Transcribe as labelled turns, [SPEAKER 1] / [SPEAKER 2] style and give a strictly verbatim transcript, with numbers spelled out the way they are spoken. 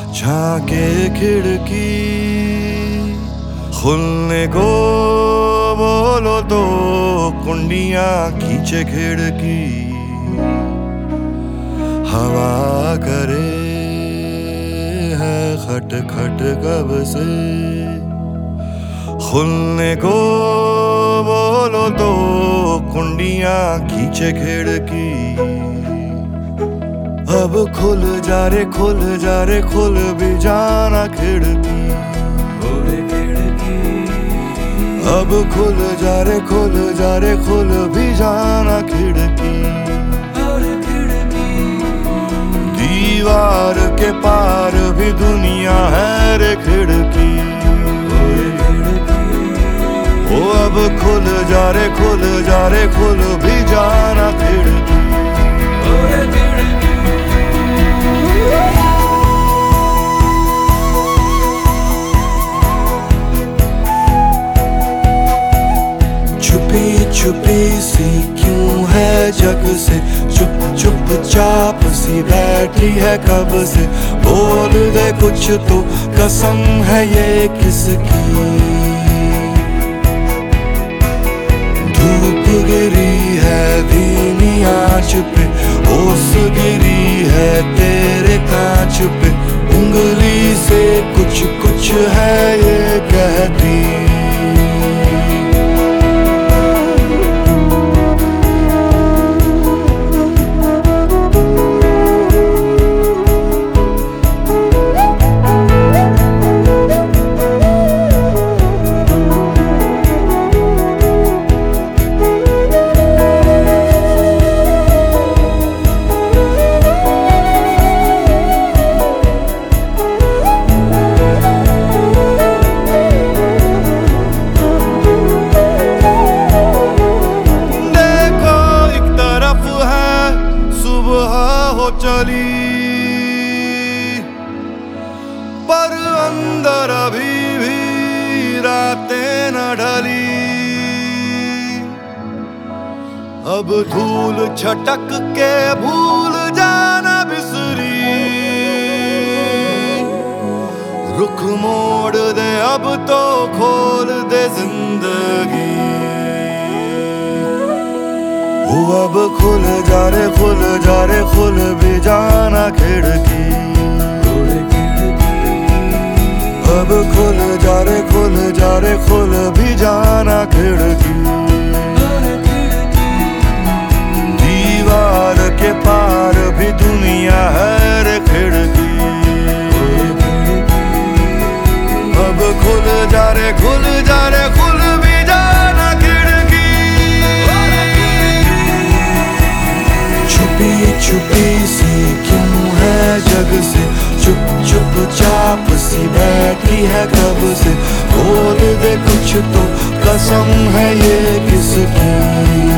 [SPEAKER 1] झांके खिड़की खुलने को बोलो तो कुंडियां खींचे खिड़की। हवा करे है खट खट कब से, खुलने को बोलो तो कुंडियां खींचे खिड़की। अब खुल जा रे खुल जा रे खुल भी जाना खिड़की। अब खुल जा रे खुल जा रे खुल भी जाना खिड़की। दीवार के पार भी दुनिया है रे खिड़की। ओ अब खुल जा रे खुल जा रे खुल भी जाना खिड़की। छुपी छुपी सी क्यों है जग से, चुप चुप चाप सी बैठी है कब से। बोल दे कुछ तो कसम है ये किसकी। धूप गिरी है धीमी आंच पे, ओस गिरी है तेरे कांच पे। उंगली से कुछ कुछ है ये कहती। चली पर अंदर अभी भी रातें न ढली। अब धूल छटक के भूल जाना बिसरी। रुख मोड़ दे अब तो खोल दे जिंदगी। वो अब खुल जा रे खुल जा रे खुल भी जाना खिड़की। अब खुल जा रे खुल जा रे खुल भी जाना खिड़की। दीवार के पार भी दुनिया है रे खिड़की। अब खुल जा रे खुल जा रे खुल भी जाना खिड़की। छुपी छुपी सी क्यों है जग से, चुप चुप चाप सी बैठी है कब से। बोल दे कुछ तो कसम है ये किसकी।